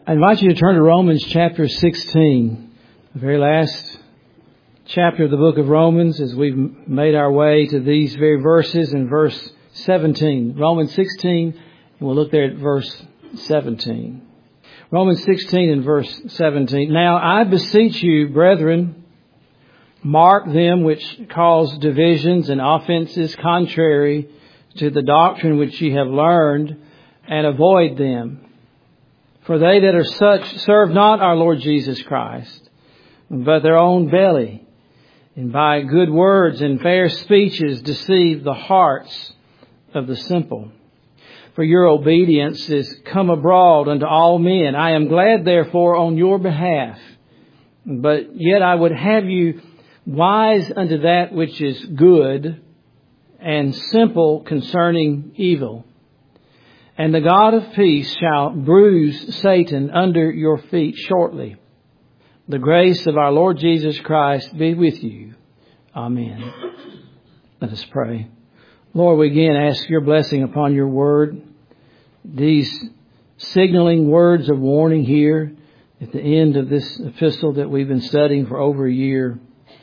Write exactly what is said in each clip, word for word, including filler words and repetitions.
I invite you to turn to Romans chapter sixteen, the very last chapter of the book of Romans, as we've made our way to these very verses in verse seventeen. Romans sixteen, and we'll look there at verse seventeen. Romans sixteen and verse seventeen. Now I beseech you, brethren, mark them which cause divisions and offenses contrary to the doctrine which ye have learned, and avoid them. For they that are such serve not our Lord Jesus Christ, but their own belly, and by good words and fair speeches deceive the hearts of the simple. For your obedience is come abroad unto all men. I am glad therefore on your behalf. But yet I would have you wise unto that which is good, and simple concerning evil. And the God of peace shall bruise Satan under your feet shortly. The grace of our Lord Jesus Christ be with you. Amen. Let us pray. Lord, we again ask your blessing upon your word. These signaling words of warning here at the end of this epistle that we've been studying for over a year.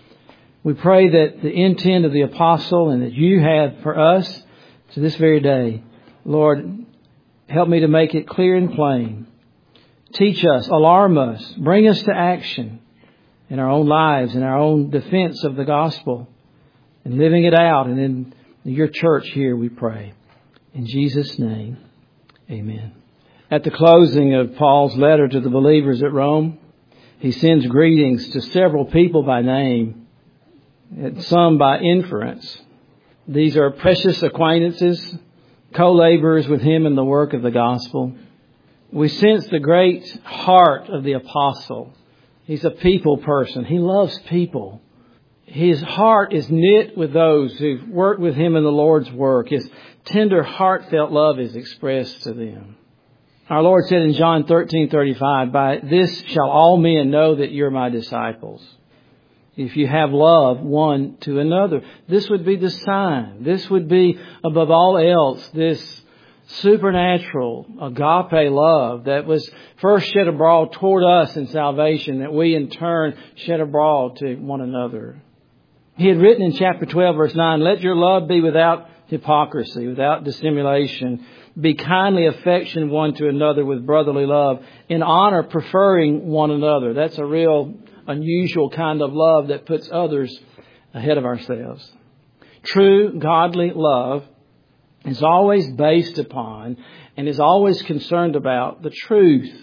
We pray that the intent of the apostle and that you have for us to this very day, Lord, help me to make it clear and plain. Teach us, alarm us, bring us to action in our own lives, in our own defense of the gospel, and living it out, and in your church here, we pray. In Jesus' name, amen. At the closing of Paul's letter to the believers at Rome, he sends greetings to several people by name, and some by inference. These are precious acquaintances, co-laborers with him in the work of the gospel. We sense the great heart of the apostle. He's a people person. He loves people. His heart is knit with those who've worked with him in the Lord's work. His tender, heartfelt love is expressed to them. Our Lord said in John thirteen thirty-five, by this shall all men know that you're my disciples, if you have love one to another. This would be the sign. This would be, above all else, this supernatural agape love that was first shed abroad toward us in salvation, that we in turn shed abroad to one another. He had written in chapter twelve, verse nine, let your love be without hypocrisy, without dissimulation. Be kindly affectioned one to another with brotherly love, in honor preferring one another. That's a real unusual kind of love that puts others ahead of ourselves. True godly love is always based upon and is always concerned about the truth.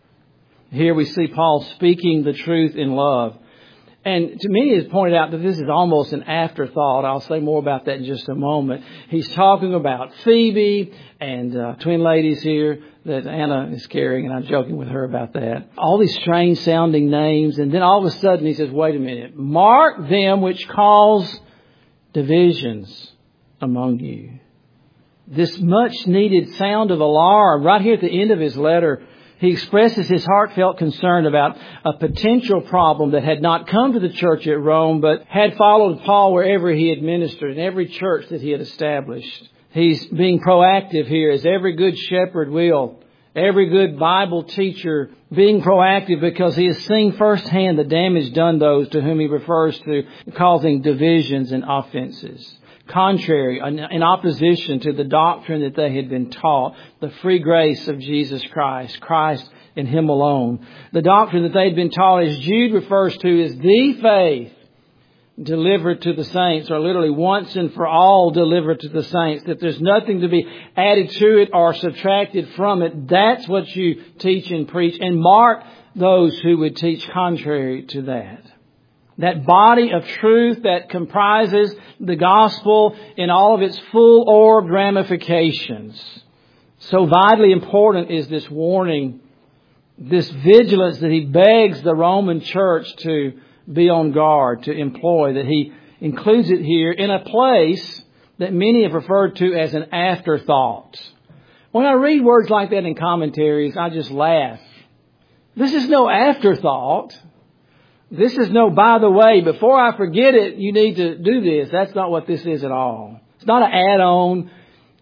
Here we see Paul speaking the truth in love. And to me, it's pointed out that this is almost an afterthought. I'll say more about that in just a moment. He's talking about Phoebe and uh, twin ladies here that Anna is carrying, and I'm joking with her about that. All these strange sounding names. And then all of a sudden he says, wait a minute. Mark them which cause divisions among you. This much needed sound of alarm right here at the end of his letter. He expresses his heartfelt concern about a potential problem that had not come to the church at Rome, but had followed Paul wherever he had ministered, in every church that he had established. He's being proactive here, as every good shepherd will. Every good Bible teacher being proactive, because he has seen firsthand the damage done those to whom he refers to, causing divisions and offenses. Contrary, in opposition to the doctrine that they had been taught, the free grace of Jesus Christ, Christ and Him alone. The doctrine that they had been taught, as Jude refers to, is the faith delivered to the saints, or literally once and for all delivered to the saints, that there's nothing to be added to it or subtracted from it. That's what you teach and preach, and mark those who would teach contrary to that. That body of truth that comprises the gospel in all of its full orbed ramifications. So vitally important is this warning, this vigilance that he begs the Roman church to be on guard, to employ, that he includes it here in a place that many have referred to as an afterthought. When I read words like that in commentaries, I just laugh. This is no afterthought. This is no, by the way, before I forget it, you need to do this. That's not what this is at all. It's not an add-on.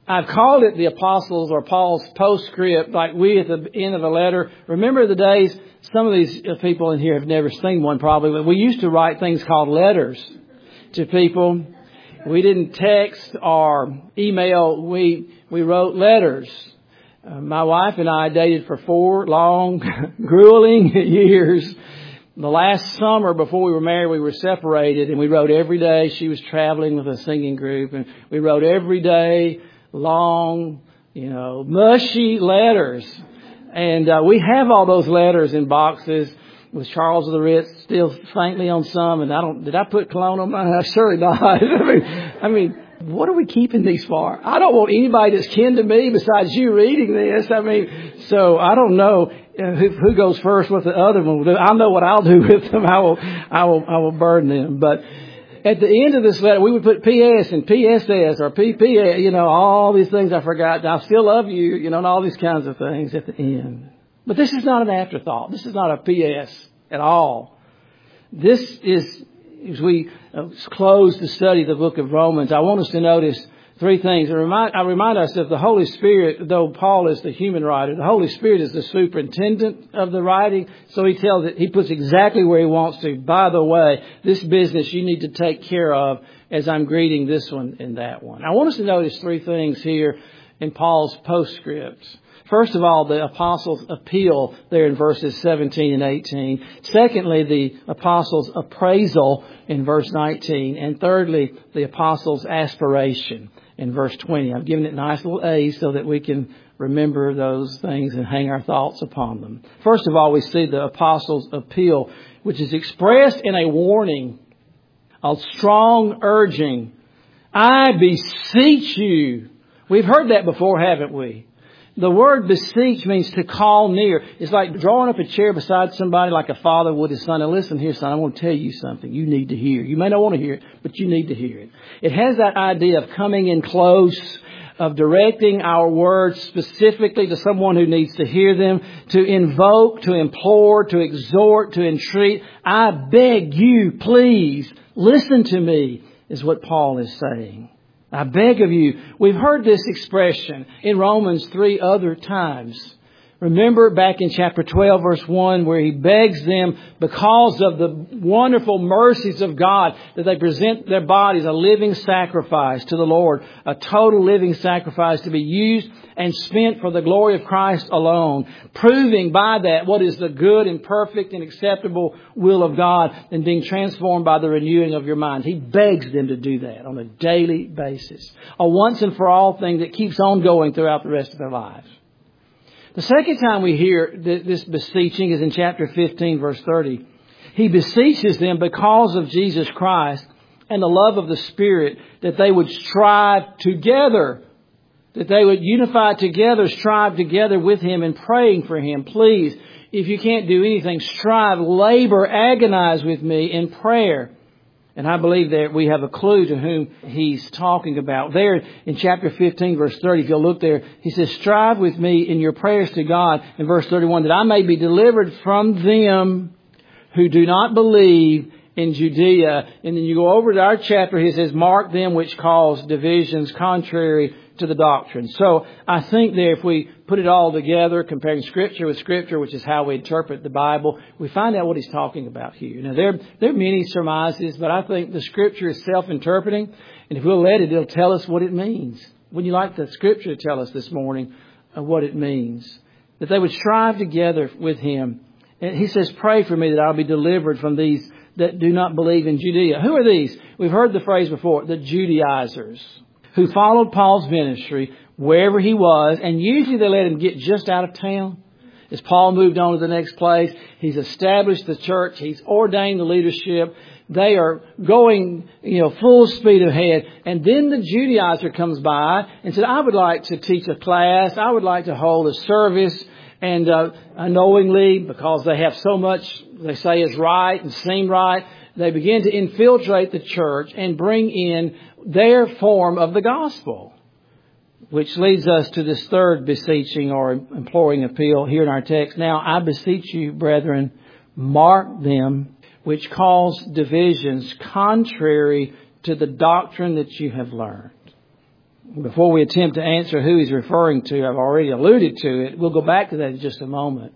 I've called it the Apostles or Paul's postscript, like we at the end of a letter. Remember the days, some of these people in here have never seen one probably, but we used to write things called letters to people. We didn't text or email. We, we wrote letters. Uh, my wife and I dated for four long, grueling years. The last summer before we were married, we were separated, and we wrote every day. She was traveling with a singing group, and we wrote every day, long, you know, mushy letters. And uh, we have all those letters in boxes with Charles of the Ritz still faintly on some. And I don't, did I put cologne on mine? Surely not. I mean, I mean, what are we keeping these for? I don't want anybody that's kin to me besides you reading this. I mean, so I don't know who, who goes first, what the other one will do. I know what I'll do with them. I will, I will, I will burn them. But at the end of this letter, we would put P S and P S S or P P S, you know, all these things I forgot. I still love you, you know, and all these kinds of things at the end. But this is not an afterthought. This is not a P S at all. This is, as we close to study the book of Romans, I want us to notice three things. I remind, I remind ourselves the Holy Spirit, though Paul is the human writer, the Holy Spirit is the superintendent of the writing. So he tells it, he puts exactly where he wants to. By the way, this business you need to take care of as I'm greeting this one and that one. I want us to notice three things here in Paul's postscript. First of all, the apostles' appeal there in verses seventeen and eighteen. Secondly, the apostles' appraisal in verse nineteen. And thirdly, the apostles' aspiration in verse twenty. I've given it nice little A's so that we can remember those things and hang our thoughts upon them. First of all, we see the apostles' appeal, which is expressed in a warning, a strong urging. I beseech you. We've heard that before, haven't we? The word beseech means to call near. It's like drawing up a chair beside somebody like a father would his son. And listen here, son, I want to tell you something you need to hear. You may not want to hear it, but you need to hear it. It has that idea of coming in close, of directing our words specifically to someone who needs to hear them, to invoke, to implore, to exhort, to entreat. I beg you, please, listen to me, is what Paul is saying. I beg of you. We've heard this expression in Romans three other times. Remember back in chapter twelve, verse one, where he begs them because of the wonderful mercies of God that they present their bodies a living sacrifice to the Lord, a total living sacrifice to be used and spent for the glory of Christ alone, proving by that what is the good and perfect and acceptable will of God and being transformed by the renewing of your mind. He begs them to do that on a daily basis, a once and for all thing that keeps on going throughout the rest of their lives. The second time we hear this beseeching is in chapter fifteen, verse thirty. He beseeches them because of Jesus Christ and the love of the Spirit that they would strive together, that they would unify together, strive together with Him in praying for Him. Please, if you can't do anything, strive, labor, agonize with me in prayer. And I believe that we have a clue to whom he's talking about. There in chapter fifteen, verse thirty, if you'll look there, he says, strive with me in your prayers to God, in verse thirty-one, that I may be delivered from them who do not believe in Judea. And then you go over to our chapter, he says, mark them which cause divisions contrary to the doctrine. So I think there, if we put it all together, comparing Scripture with Scripture, which is how we interpret the Bible, we find out what he's talking about here. Now, there, there are many surmises, but I think the Scripture is self-interpreting. And if we'll let it, it'll tell us what it means. Wouldn't you like the Scripture to tell us this morning uh, what it means? That they would strive together with Him. And he says, pray for me that I'll be delivered from these that do not believe in Judea. Who are these? We've heard the phrase before, the Judaizers, who followed Paul's ministry wherever he was, and usually they let him get just out of town. As Paul moved on to the next place, he's established the church, he's ordained the leadership, they are going, you know, full speed ahead. And then the Judaizer comes by and said, I would like to teach a class, I would like to hold a service. And uh, unknowingly, because they have so much they say is right and seem right, they begin to infiltrate the church and bring in their form of the gospel. Which leads us to this third beseeching or imploring appeal here in our text. Now, I beseech you, brethren, mark them which cause divisions contrary to the doctrine that you have learned. Before we attempt to answer who he's referring to, I've already alluded to it. We'll go back to that in just a moment.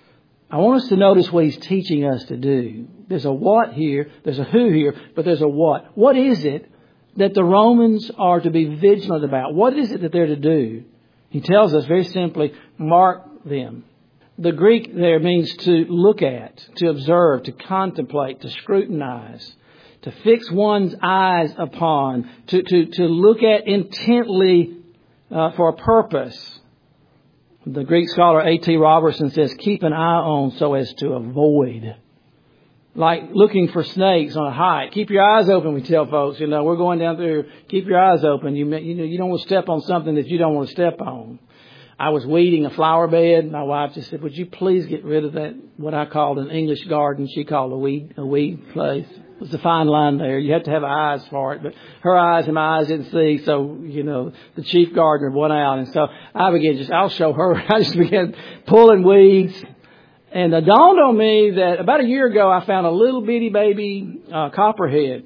I want us to notice what he's teaching us to do. There's a what here, there's a who here, but there's a what. What is it that the Romans are to be vigilant about? What is it that they're to do? He tells us very simply, mark them. The Greek there means to look at, to observe, to contemplate, to scrutinize, to fix one's eyes upon, to, to, to look at intently uh, for a purpose. The Greek scholar A T Robertson says, keep an eye on so as to avoid. Like looking for snakes on a hike. Keep your eyes open, we tell folks. You know, we're going down through, keep your eyes open. You, you know, you don't want to step on something that you don't want to step on. I was weeding a flower bed. My wife just said, would you please get rid of that, what I called an English garden. She called a weed, a weed place. There's a fine line there. You have to have eyes for it. But her eyes and my eyes didn't see. So, you know, the chief gardener went out. And so I began just, I'll show her. I just began pulling weeds. And it dawned on me that about a year ago, I found a little bitty baby uh, copperhead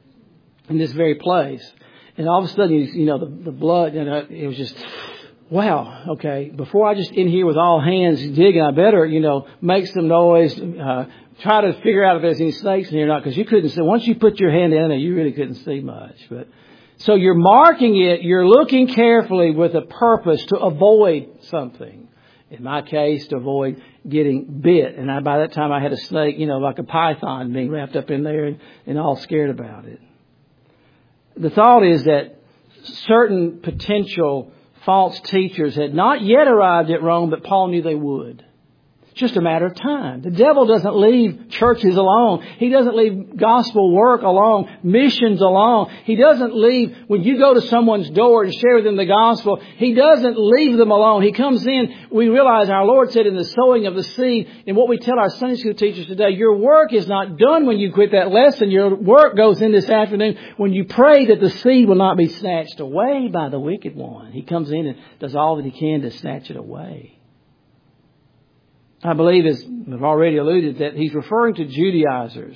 in this very place. And all of a sudden, you, you know, the, the blood, you know, it was just... Wow, okay, before I just in here with all hands digging, I better, you know, make some noise, uh, try to figure out if there's any snakes in here or not, because you couldn't see. Once you put your hand in there, you really couldn't see much. But so you're marking it, you're looking carefully with a purpose to avoid something. In my case, to avoid getting bit. And I, by that time I had a snake, you know, like a python being wrapped up in there and, and all scared about it. The thought is that certain potential false teachers had not yet arrived at Rome, but Paul knew they would. It's just a matter of time. The devil doesn't leave churches alone. He doesn't leave gospel work alone, missions alone. He doesn't leave when you go to someone's door and share with them the gospel. He doesn't leave them alone. He comes in. We realize our Lord said in the sowing of the seed, and what we tell our Sunday school teachers today, your work is not done when you quit that lesson. Your work goes in this afternoon when you pray that the seed will not be snatched away by the wicked one. He comes in and does all that he can to snatch it away. I believe, as I've already alluded, that he's referring to Judaizers.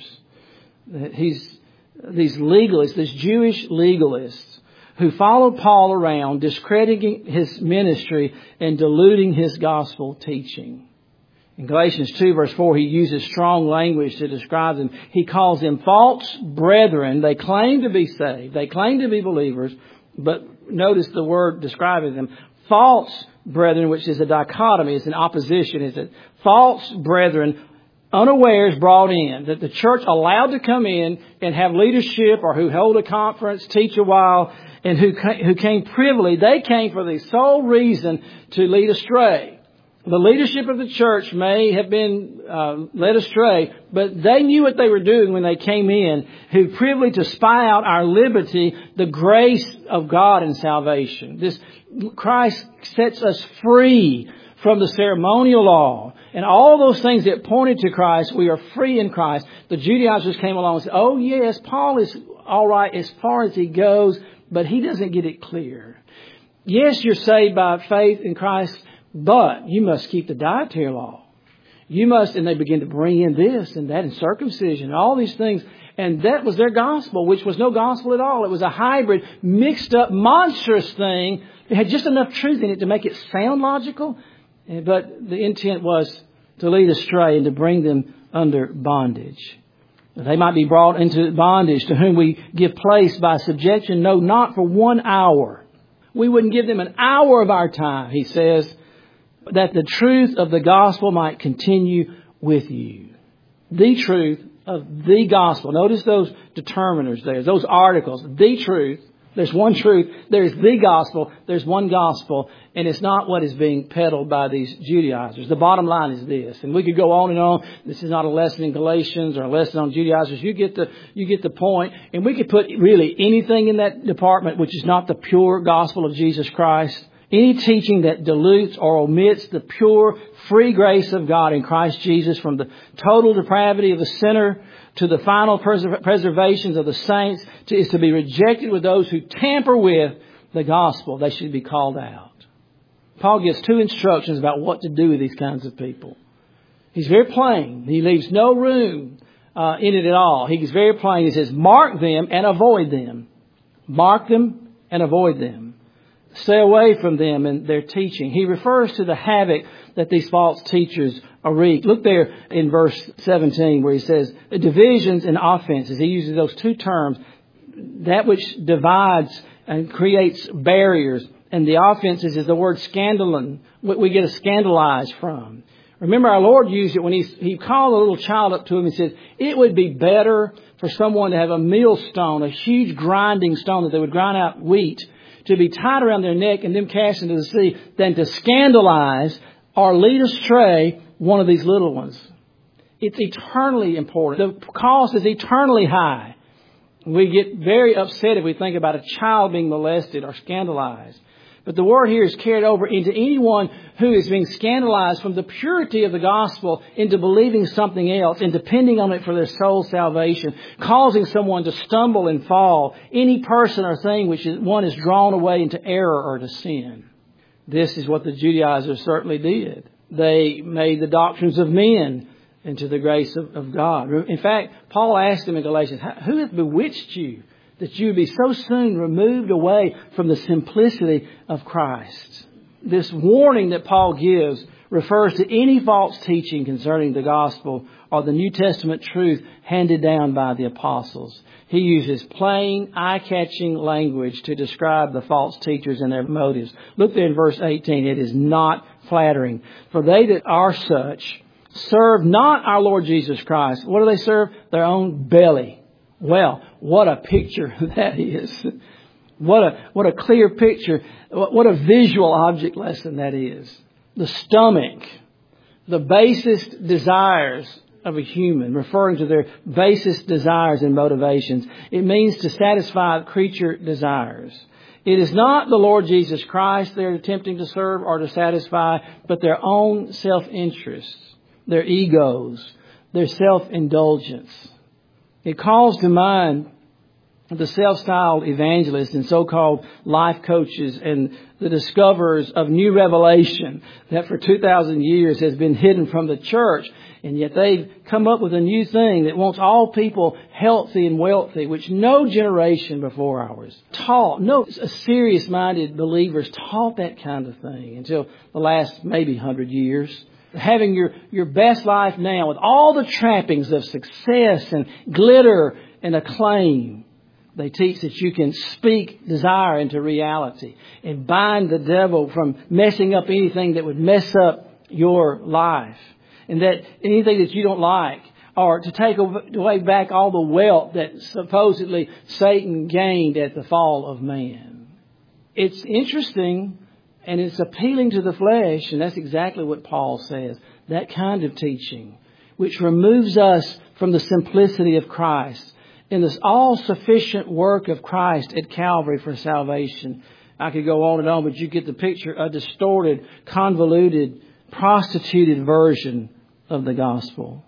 That he's these legalists, these Jewish legalists who followed Paul around, discrediting his ministry and diluting his gospel teaching. In Galatians two, verse four, he uses strong language to describe them. He calls them false brethren. They claim to be saved. They claim to be believers. But notice the word describing them. False brethren, which is a dichotomy, is an opposition, is it? False brethren, unawares brought in, that the church allowed to come in and have leadership or who hold a conference, teach a while, and who who came privily. They came for the sole reason to lead astray. The leadership of the church may have been uh, led astray, but they knew what they were doing when they came in, who privily to spy out our liberty, the grace of God in salvation. This Christ sets us free from the ceremonial law and all those things that pointed to Christ. We are free in Christ. The Judaizers came along and said, oh yes, Paul is all right as far as he goes, but he doesn't get it clear. Yes, you're saved by faith in Christ, but you must keep the dietary law. You must, and they begin to bring in this and that and circumcision and all these things. And that was their gospel, which was no gospel at all. It was a hybrid, mixed up, monstrous thing. It had just enough truth in it to make it sound logical. But the intent was to lead astray and to bring them under bondage. They might be brought into bondage, to whom we give place by subjection, no, not for one hour. We wouldn't give them an hour of our time, he says, that the truth of the gospel might continue with you. The truth of the gospel. Notice those determiners there, those articles. The truth. There's one truth. There's the gospel. There's one gospel. And it's not what is being peddled by these Judaizers. The bottom line is this. And we could go on and on. This is not a lesson in Galatians or a lesson on Judaizers. You get the, you get the point. And we could put really anything in that department which is not the pure gospel of Jesus Christ. Any teaching that dilutes or omits the pure, free grace of God in Christ Jesus, from the total depravity of the sinner to the final preser- preservations of the saints, to, is to be rejected with those who tamper with the gospel. They should be called out. Paul gives two instructions about what to do with these kinds of people. He's very plain. He leaves no room uh, in it at all. He's very plain. He says, mark them and avoid them. Mark them and avoid them. Stay away from them and their teaching. He refers to the havoc that these false teachers wreak. Look there in verse seventeen where he says, divisions and offenses. He uses those two terms. That which divides and creates barriers. And the offenses is the word scandalon, what we get a scandalized from. Remember, our Lord used it when he, he called a little child up to him and said, it would be better for someone to have a millstone, a huge grinding stone that they would grind out wheat, to be tied around their neck and them cast into the sea, than to scandalize or lead astray one of these little ones. It's eternally important. The cost is eternally high. We get very upset if we think about a child being molested or scandalized. But the word here is carried over into anyone who is being scandalized from the purity of the gospel into believing something else and depending on it for their soul's salvation, causing someone to stumble and fall, any person or thing which is, one is drawn away into error or to sin. This is what the Judaizers certainly did. They made the doctrines of men into the grace of, of God. In fact, Paul asked them in Galatians, who hath bewitched you that you would be so soon removed away from the simplicity of Christ? This warning that Paul gives refers to any false teaching concerning the gospel or the New Testament truth handed down by the apostles. He uses plain, eye-catching language to describe the false teachers and their motives. Look there in verse eighteen. It is not flattering. For they that are such serve not our Lord Jesus Christ. What do they serve? Their own belly. Well, what a picture that is. What a, what a clear picture. What a visual object lesson that is. The stomach, the basest desires of a human, referring to their basest desires and motivations. It means to satisfy creature desires. It is not the Lord Jesus Christ they're attempting to serve or to satisfy, but their own self-interests, their egos, their self-indulgence. It calls to mind the self-styled evangelists and so-called life coaches and the discoverers of new revelation that for two thousand years has been hidden from the church. And yet they've come up with a new thing that wants all people healthy and wealthy, which no generation before ours taught. No serious-minded believers taught that kind of thing until the last maybe hundred years. Having your, your best life now with all the trappings of success and glitter and acclaim. They teach that you can speak desire into reality and bind the devil from messing up anything that would mess up your life. And that anything that you don't like, or to take away back all the wealth that supposedly Satan gained at the fall of man. It's interesting and it's appealing to the flesh, and that's exactly what Paul says. That kind of teaching, which removes us from the simplicity of Christ in this all-sufficient work of Christ at Calvary for salvation. I could go on and on, but you get the picture, a distorted, convoluted, prostituted version of the gospel.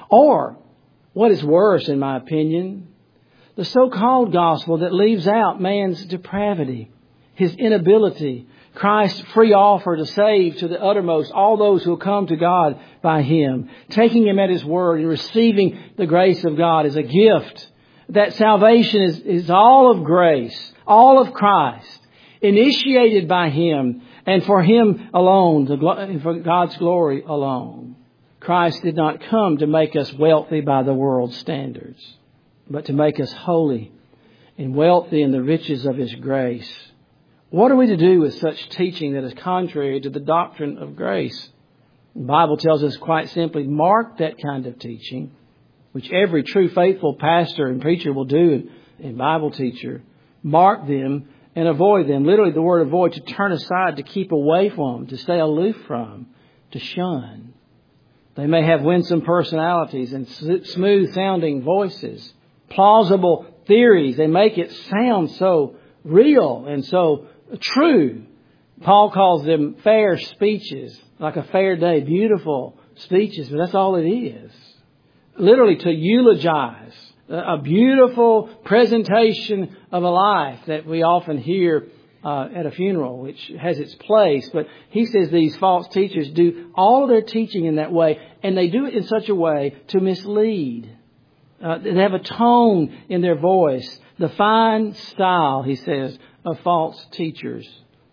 Or, what is worse in my opinion, the so-called gospel that leaves out man's depravity, his inability, Christ's free offer to save to the uttermost all those who come to God by Him, taking Him at His word and receiving the grace of God as a gift. That salvation is, is all of grace, all of Christ, initiated by Him and for Him alone, the, for God's glory alone. Christ did not come to make us wealthy by the world's standards, but to make us holy and wealthy in the riches of His grace. What are we to do with such teaching that is contrary to the doctrine of grace? The Bible tells us quite simply, mark that kind of teaching, which every true faithful pastor and preacher will do and Bible teacher. Mark them and avoid them. Literally the word avoid, to turn aside, to keep away from, to stay aloof from, to shun. They may have winsome personalities and smooth sounding voices, plausible theories. They make it sound so real and so true. Paul calls them fair speeches, like a fair day, beautiful speeches, but that's all it is. Literally to eulogize, a beautiful presentation of a life that we often hear uh, at a funeral, which has its place. But he says these false teachers do all of their teaching in that way, and they do it in such a way to mislead. Uh, they have a tone in their voice, the fine style, he says, of false teachers.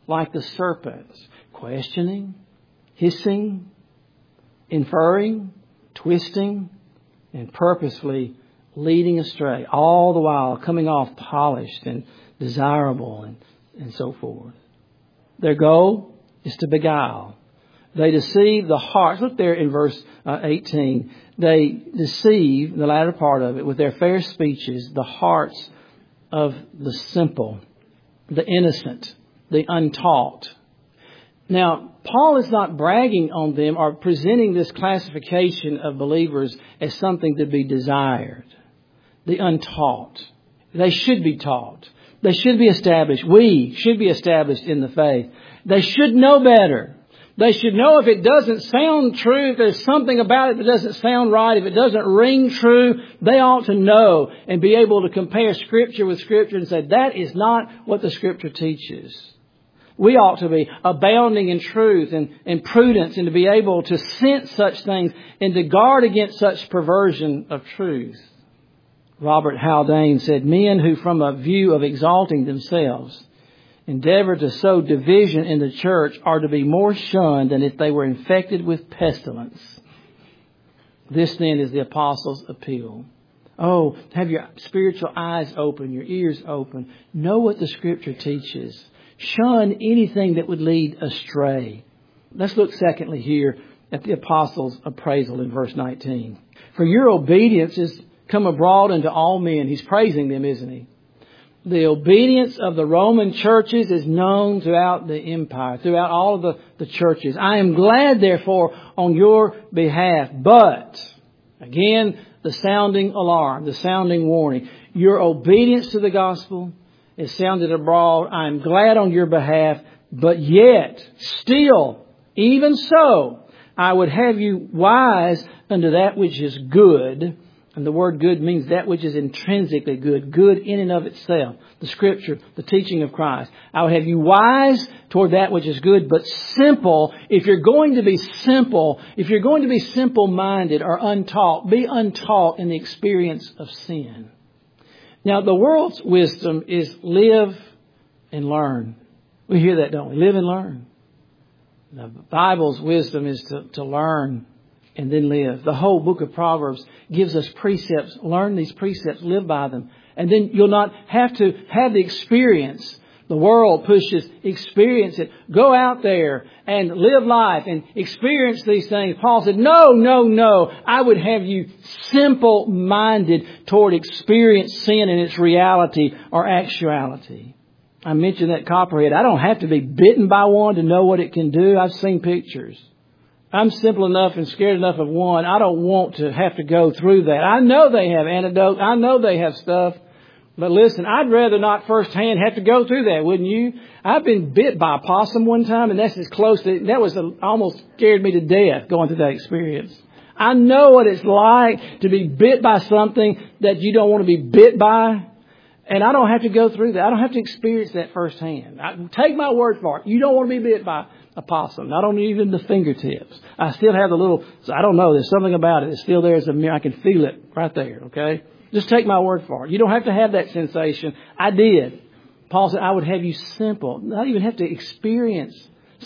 like the serpents, questioning, hissing, inferring, twisting, and purposefully leading astray, all the while coming off polished and desirable and, and so forth. Their goal is to beguile. They deceive the hearts. Look there in verse uh, eighteen. They deceive, the latter part of it, with their fair speeches, the hearts of the simple, the innocent, the untaught. Now, Paul is not bragging on them or presenting this classification of believers as something to be desired. The untaught. They should be taught. They should be established. We should be established in the faith. They should know better. They should know if it doesn't sound true, if there's something about it that doesn't sound right, if it doesn't ring true, they ought to know and be able to compare Scripture with Scripture and say, that is not what the Scripture teaches. We ought to be abounding in truth and, and prudence and to be able to sense such things and to guard against such perversion of truth. Robert Haldane said, men who from a view of exalting themselves endeavor to sow division in the church are to be more shunned than if they were infected with pestilence. This then is the apostles' appeal. Oh, have your spiritual eyes open, your ears open. Know what the Scripture teaches. Shun anything that would lead astray. Let's look secondly here at the apostles' appraisal in verse nineteen. For your obedience is come abroad unto all men. He's praising them, isn't he? The obedience of the Roman churches is known throughout the empire, throughout all of the, the churches. I am glad, therefore, on your behalf. But, again, the sounding alarm, the sounding warning. Your obedience to the gospel is sounded abroad. I am glad on your behalf. But yet, still, even so, I would have you wise unto that which is good. And the word good means that which is intrinsically good, good in and of itself. The Scripture, the teaching of Christ. I will have you wise toward that which is good, but simple. If you're going to be simple, if you're going to be simple-minded or untaught, be untaught in the experience of sin. Now, the world's wisdom is live and learn. We hear that, don't we? Live and learn. The Bible's wisdom is to, to learn and then live. The whole book of Proverbs gives us precepts. Learn these precepts, live by them. And then you'll not have to have the experience. The world pushes, experience it. Go out there and live life and experience these things. Paul said, no, no, no. I would have you simple-minded toward experience sin in its reality or actuality. I mentioned that copperhead. I don't have to be bitten by one to know what it can do. I've seen pictures. I'm simple enough and scared enough of one. I don't want to have to go through that. I know they have antidote. I know they have stuff. But listen, I'd rather not firsthand have to go through that, wouldn't you? I've been bit by a possum one time, and that's as close to, that was a, almost scared me to death going through that experience. I know what it's like to be bit by something that you don't want to be bit by. And I don't have to go through that. I don't have to experience that firsthand. I, take my word for it. You don't want to be bit by a possum. Not only even the fingertips. I still have the little, I don't know, there's something about it. It's still there as a mirror. I can feel it right there, okay? Just take my word for it. You don't have to have that sensation. I did. Paul said, I would have you simple. Not even have to experience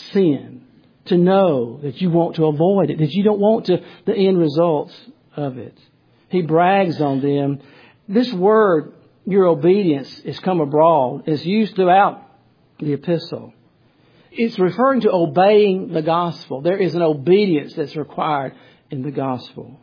sin to know that you want to avoid it, that you don't want to the end results of it. He brags on them. This word, your obedience, is come abroad, is used throughout the epistle. It's referring to obeying the gospel. There is an obedience that's required in the gospel.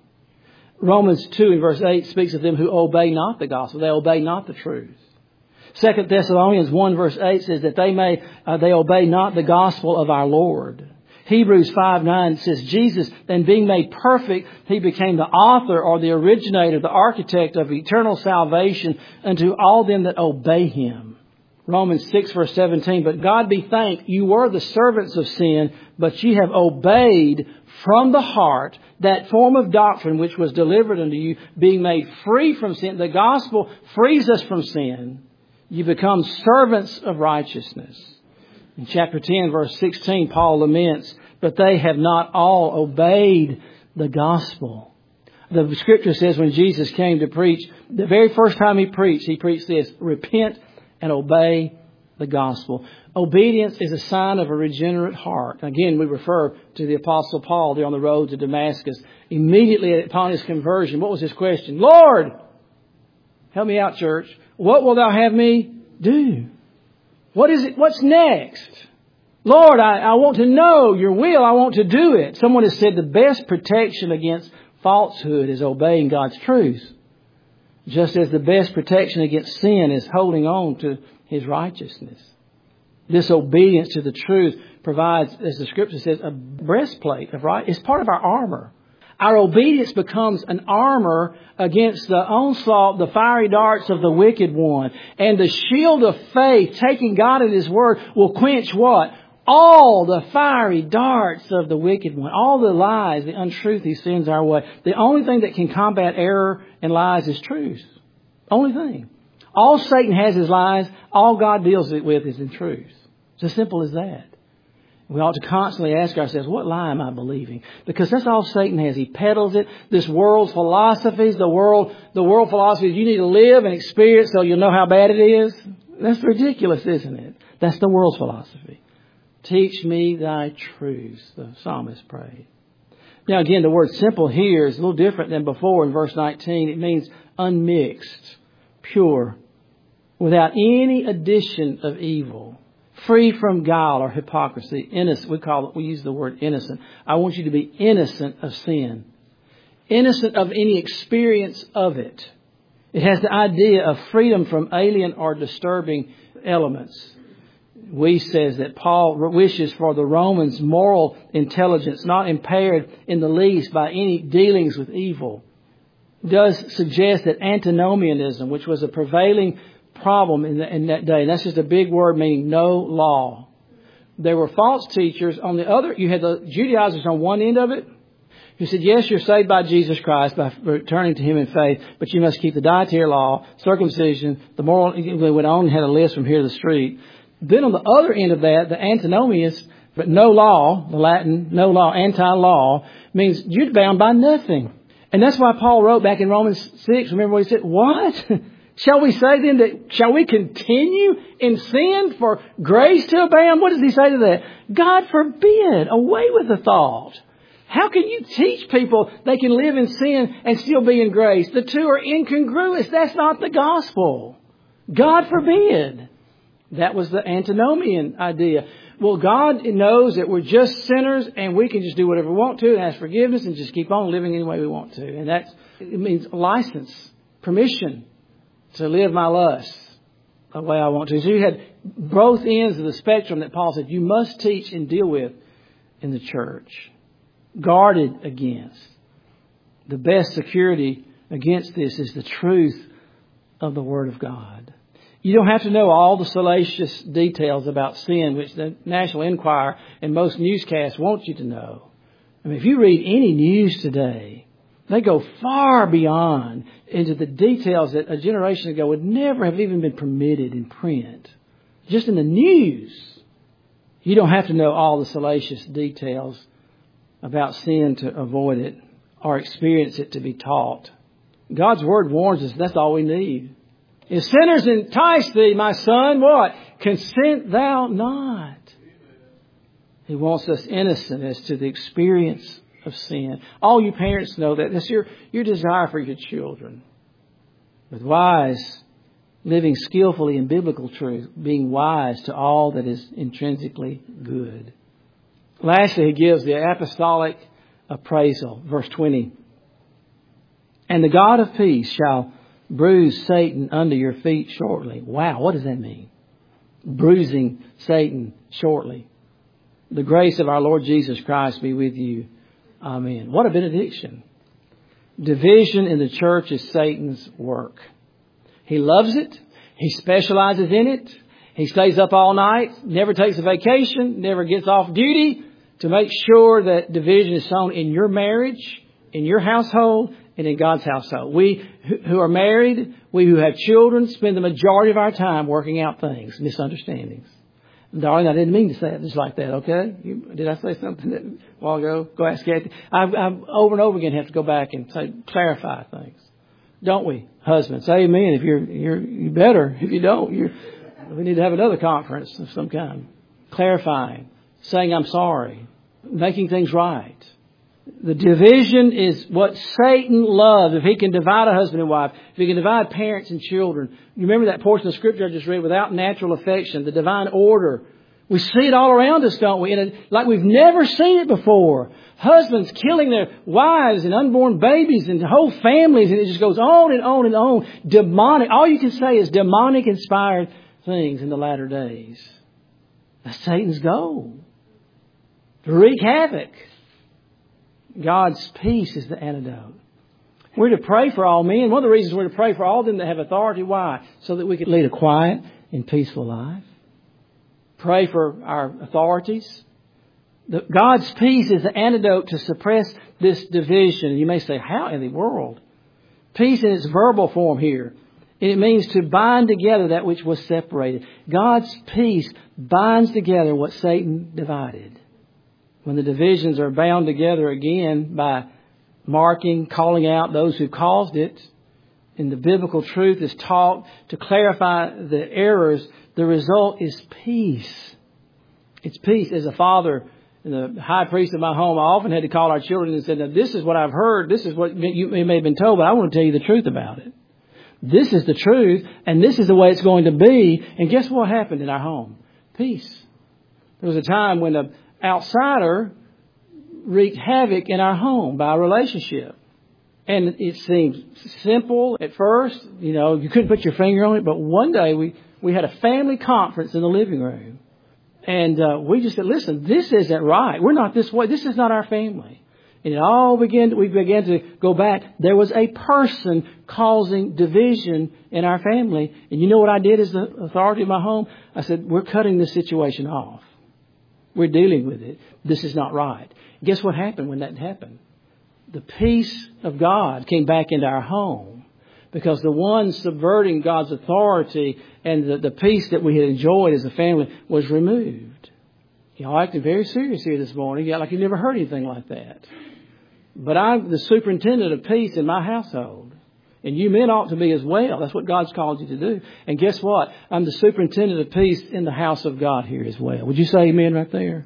Romans two in verse eight speaks of them who obey not the gospel. They obey not the truth. Second Thessalonians one verse eight says that they may uh, they obey not the gospel of our Lord. Hebrews five nine says Jesus, then being made perfect, He became the author or the originator, the architect of eternal salvation unto all them that obey Him. Romans six verse seventeen, but God be thanked, you were the servants of sin, but ye have obeyed from the heart that form of doctrine which was delivered unto you, being made free from sin. The gospel frees us from sin. You become servants of righteousness. In chapter ten verse sixteen, Paul laments, but they have not all obeyed the gospel. The Scripture says when Jesus came to preach, the very first time He preached, He preached this, repent and obey the gospel. Obedience is a sign of a regenerate heart. Again, we refer to the Apostle Paul there on the road to Damascus. Immediately upon his conversion, what was his question? Lord, help me out, church. What will thou have me do? What is it? What's next? Lord, I, I want to know your will. I want to do it. Someone has said the best protection against falsehood is obeying God's truth. Just as the best protection against sin is holding on to His righteousness. This obedience to the truth provides, as the Scripture says, a breastplate of right. It's part of our armor. Our obedience becomes an armor against the onslaught, the fiery darts of the wicked one. And the shield of faith, taking God at His word, will quench what? All the fiery darts of the wicked one. All the lies, the untruth He sends our way. The only thing that can combat error and lies is truth. Only thing. All Satan has is lies. All God deals with is in truth. It's as simple as that. We ought to constantly ask ourselves, what lie am I believing? Because that's all Satan has. He peddles it. This world's philosophies, the world, the world philosophy is you need to live and experience so you'll know how bad it is. That's ridiculous, isn't it? That's the world's philosophy. Teach me thy truths, the psalmist prayed. Now again, the word simple here is a little different than before in verse nineteen. It means unmixed, pure, without any addition of evil, free from guile or hypocrisy, innocent. We call it, we use the word innocent. I want you to be innocent of sin, innocent of any experience of it. It has the idea of freedom from alien or disturbing elements. We says that Paul wishes for the Romans' moral intelligence not impaired in the least by any dealings with evil. It does suggest that antinomianism, which was a prevailing problem in, the, in that day, and that's just a big word meaning no law. There were false teachers on the other. You had the Judaizers on one end of it who said, yes, you're saved by Jesus Christ by returning to Him in faith, but you must keep the dietary law, circumcision, the moral. They went on and had a list from here to the street. Then on the other end of that, the antinomians, but no law, the Latin, no law, anti-law, means you're bound by nothing. And that's why Paul wrote back in Romans six, remember what he said? What? Shall we say then that, shall we continue in sin for grace to abound? What does he say to that? God forbid, away with the thought. How can you teach people they can live in sin and still be in grace? The two are incongruous. That's not the gospel. God forbid. That was the antinomian idea. Well, God knows that we're just sinners and we can just do whatever we want to and ask forgiveness and just keep on living any way we want to. And that's, it means license, permission to live my lusts the way I want to. So you had both ends of the spectrum that Paul said you must teach and deal with in the church. Guarded against. The best security against this is the truth of the Word of God. You don't have to know all the salacious details about sin, which the National Enquirer and most newscasts want you to know. I mean, if you read any news today, they go far beyond into the details that a generation ago would never have even been permitted in print. Just in the news, you don't have to know all the salacious details about sin to avoid it or experience it to be taught. God's Word warns us that's all we need. If sinners entice thee, my son, what? Consent thou not. He wants us innocent as to the experience of sin. All you parents know that. That's your, your desire for your children. With wise, living skillfully in biblical truth, being wise to all that is intrinsically good. Lastly, he gives the apostolic appraisal. Verse twenty. And the God of peace shall bruise Satan under your feet shortly. Wow, what does that mean? Bruising Satan shortly. The grace of our Lord Jesus Christ be with you. Amen. What a benediction. Division in the church is Satan's work. He loves it. He specializes in it. He stays up all night, never takes a vacation, never gets off duty to make sure that division is sown in your marriage, in your household, and in God's household. We who are married, we who have children, spend the majority of our time working out things, misunderstandings. Darling, I didn't mean to say it just like that, okay? You, did I say something that, a while ago? Go ask Kathy. I, I over and over again have to go back and say, clarify things. Don't we? Husbands, say amen. If you're, you're, you better. If you don't, you're, We need to have another conference of some kind. Clarifying, saying I'm sorry, making things right. The division is what Satan loves. If he can divide a husband and wife, if he can divide parents and children. You remember that portion of Scripture I just read, without natural affection, the divine order. We see it all around us, don't we? And it, like we've never seen it before. Husbands killing their wives and unborn babies and whole families. And it just goes on and on and on. Demonic. All you can say is demonic inspired things in the latter days. That's Satan's goal. To wreak havoc. God's peace is the antidote. We're to pray for all men. One of the reasons we're to pray for all of them that have authority. Why? So that we can lead a quiet and peaceful life. Pray for our authorities. The, God's peace is the antidote to suppress this division. And you may say, how in the world? Peace in its verbal form here. It means to bind together that which was separated. God's peace binds together what Satan divided. When the divisions are bound together again by marking, calling out those who caused it, and the biblical truth is taught to clarify the errors, the result is peace. It's peace. As a father and the high priest of my home, I often had to call our children and say, now this is what I've heard. This is what you may have been told, but I want to tell you the truth about it. This is the truth, and this is the way it's going to be. And guess what happened in our home? Peace. There was a time when an outsider wreaked havoc in our home by a relationship. And it seemed simple at first. You know, you couldn't put your finger on it. But one day we, we had a family conference in the living room. And uh, we just said, listen, this isn't right. We're not this way. This is not our family. And it all began to, we began to go back. There was a person causing division in our family. And you know what I did as the authority of my home? I said, we're cutting this situation off. We're dealing with it. This is not right. Guess what happened when that happened? The peace of God came back into our home because the one subverting God's authority and the, the peace that we had enjoyed as a family was removed. Y'all acting very serious here this morning. Yeah, like you never heard anything like that. But I'm the superintendent of peace in my household. And you men ought to be as well. That's what God's called you to do. And guess what? I'm the superintendent of peace in the house of God here as well. Would you say amen right there?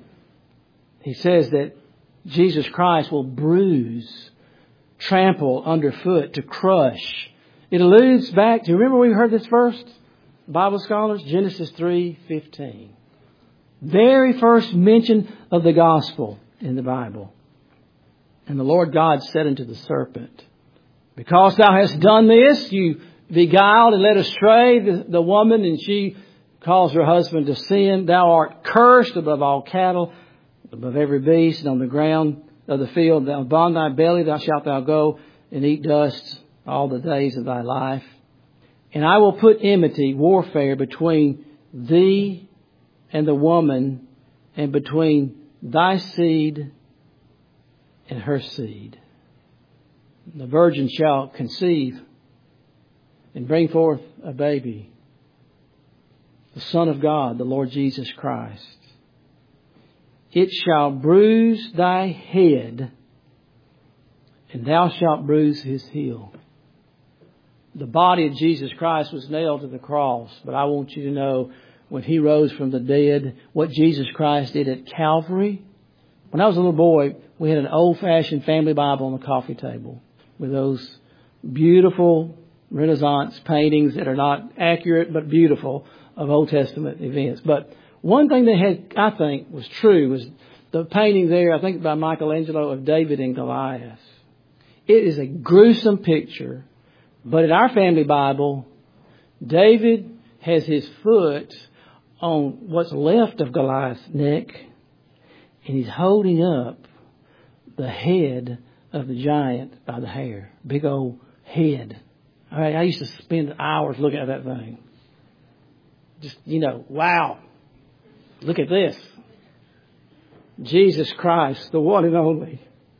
He says that Jesus Christ will bruise, trample underfoot, to crush. It alludes back to, remember we heard this first, Bible scholars? Genesis three fifteen. Very first mention of the gospel in the Bible. And the Lord God said unto the serpent, because thou hast done this, you beguiled and led astray the, the woman, and she caused her husband to sin. Thou art cursed above all cattle, above every beast, and on the ground of the field. Upon thy belly thou shalt thou go, and eat dust all the days of thy life. And I will put enmity, warfare, between thee and the woman, and between thy seed and her seed. The virgin shall conceive and bring forth a baby, the Son of God, the Lord Jesus Christ. It shall bruise thy head, and thou shalt bruise his heel. The body of Jesus Christ was nailed to the cross, but I want you to know when he rose from the dead, what Jesus Christ did at Calvary. When I was a little boy, we had an old-fashioned family Bible on the coffee table with those beautiful Renaissance paintings that are not accurate but beautiful of Old Testament events. But one thing they had, I think, was true was the painting there, I think by Michelangelo, of David and Goliath. It is a gruesome picture, but in our family Bible, David has his foot on what's left of Goliath's neck, and he's holding up the head of the giant by the hair. Big old head. All right, I used to spend hours looking at that thing. Just, you know, wow. Look at this. Jesus Christ, the one and only.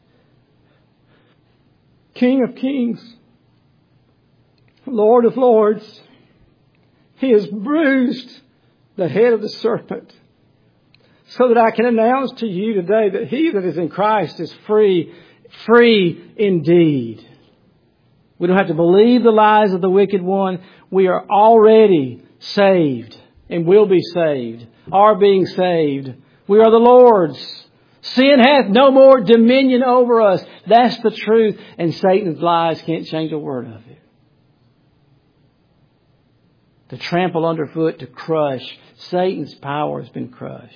King of kings. Lord of lords. He has bruised the head of the serpent, so that I can announce to you today that he that is in Christ is free, free indeed. We don't have to believe the lies of the wicked one. We are already saved. and will be saved, are being saved. We are the Lord's. Sin hath no more dominion over us. That's the truth. And Satan's lies can't change a word of it. To trample underfoot, to crush. Satan's power has been crushed.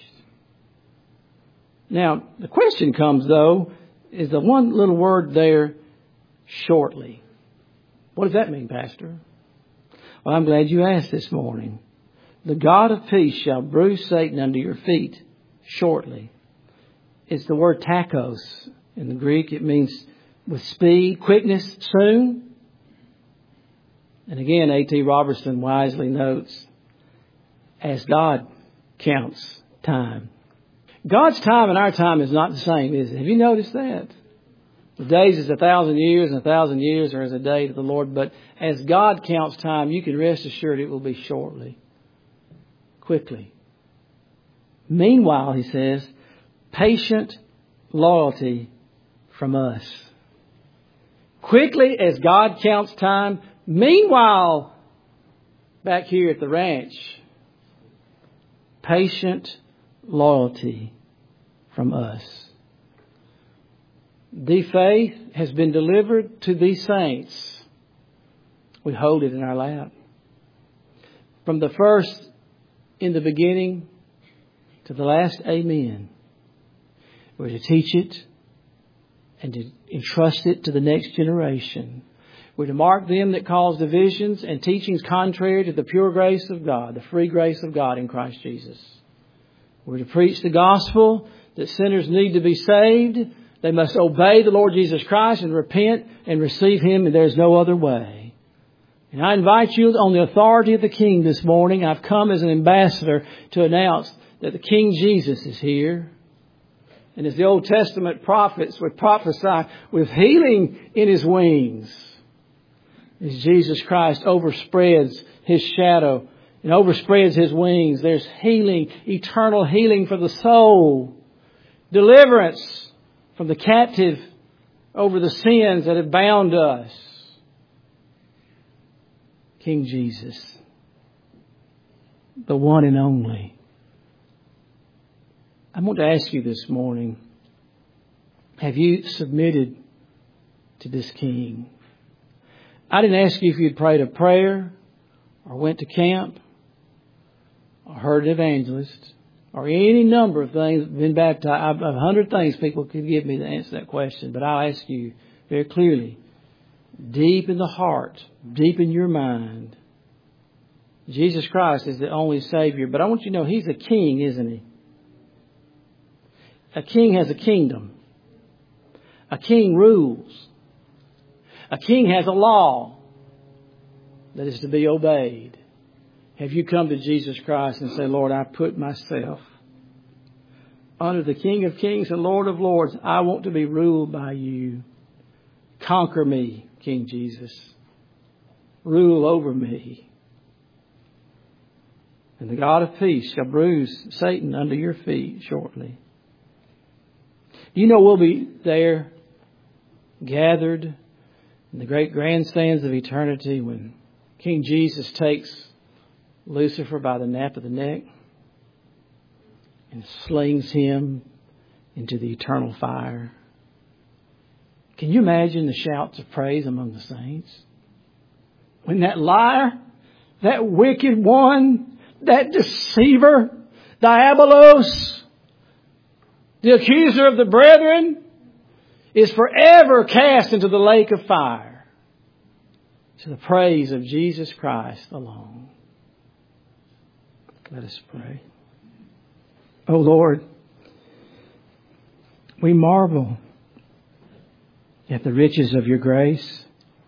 Now, the question comes, though, is the one little word there, shortly. What does that mean, Pastor? Well, I'm glad you asked this morning. The God of peace shall bruise Satan under your feet shortly. It's the word tachos. In the Greek, it means with speed, quickness, soon. And again, A T Robertson wisely notes, as God counts time. God's time and our time is not the same, is it? Have you noticed that? The days is a thousand years, and a thousand years are as a day to the Lord. But as God counts time, you can rest assured it will be shortly, quickly. Meanwhile, he says, patient loyalty from us. Quickly as God counts time. Meanwhile, back here at the ranch, patient loyalty from us. The faith has been delivered to these saints. We hold it in our lap. From the first in the beginning to the last amen. We're to teach it and to entrust it to the next generation. We're to mark them that cause divisions and teachings contrary to the pure grace of God, the free grace of God in Christ Jesus. We're to preach the gospel that sinners need to be saved. They must obey the Lord Jesus Christ and repent and receive Him, and there's no other way. And I invite you on the authority of the King this morning. I've come as an ambassador to announce that the King Jesus is here. And as the Old Testament prophets would prophesy, with healing in His wings, as Jesus Christ overspreads His shadow and overspreads His wings, there's healing, eternal healing for the soul, deliverance from the captive over the sins that have bound us. King Jesus, the one and only. I want to ask you this morning, have you submitted to this King? I didn't ask you if you'd prayed a prayer or went to camp or heard an evangelist or any number of things, been baptized. A hundred things people could give me to answer that question. But I'll ask you very clearly, deep in the heart, deep in your mind, Jesus Christ is the only Savior. But I want you to know He's a king, isn't He? A king has a kingdom. A king rules. A king has a law that is to be obeyed. Have you come to Jesus Christ and say, Lord, I put myself under the King of Kings and Lord of Lords. I want to be ruled by you. Conquer me, King Jesus. Rule over me. And the God of peace shall bruise Satan under your feet shortly. You know we'll be there, gathered in the great grandstands of eternity when King Jesus takes Lucifer by the nape of the neck and slings him into the eternal fire. Can you imagine the shouts of praise among the saints? When that liar, that wicked one, that deceiver, Diabolos, the accuser of the brethren, is forever cast into the lake of fire to the praise of Jesus Christ alone. Let us pray. Oh Lord, we marvel at the riches of your grace,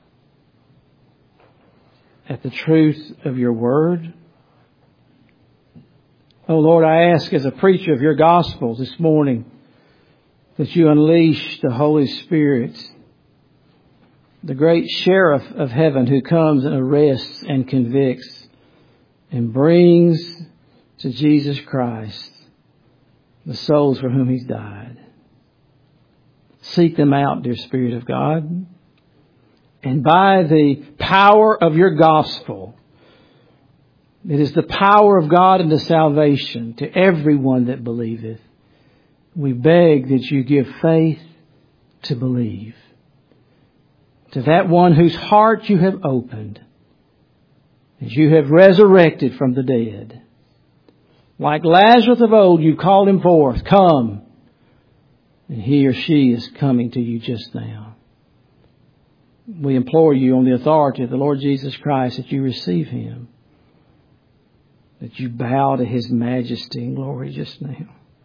at the truth of your word. Oh Lord, I ask as a preacher of your gospel this morning that you unleash the Holy Spirit, the great sheriff of heaven who comes and arrests and convicts and brings to Jesus Christ the souls for whom He's died. Seek them out, dear Spirit of God. And by the power of your gospel, It is the power of God unto salvation to everyone that believeth. We beg that you give faith to believe. To that one whose heart you have opened, as you have resurrected from the dead. Like Lazarus of old, you called him forth, come. And he or she is coming to you just now. We implore you on the authority of the Lord Jesus Christ that you receive him. That you bow to his majesty and glory just now.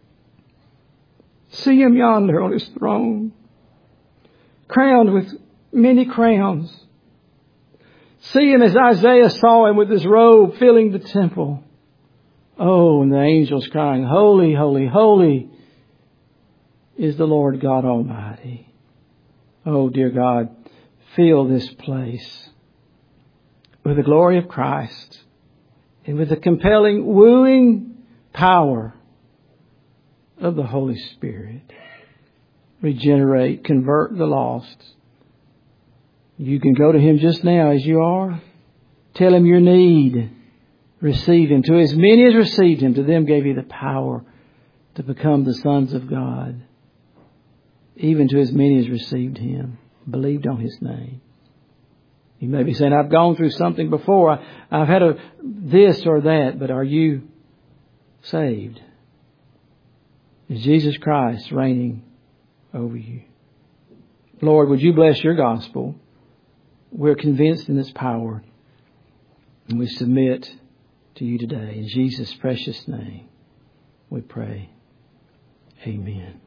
See him yonder on his throne, crowned with many crowns. See him as Isaiah saw him with his robe filling the temple. Oh, and the angels crying, holy, holy, holy is the Lord God Almighty. Oh, dear God, fill this place with the glory of Christ and with the compelling, wooing power of the Holy Spirit. Regenerate, convert the lost. You can go to him just now as you are. Tell him your need. Receive him. To as many as received him, to them gave he the power to become the sons of God. Even to as many as received him, believed on his name. You may be saying, I've gone through something before. I, I've had a this or that, but are you saved? Is Jesus Christ reigning over you? Lord, would you bless your gospel? We're convinced in its power. And we submit to you today. In Jesus' precious name, we pray. Amen.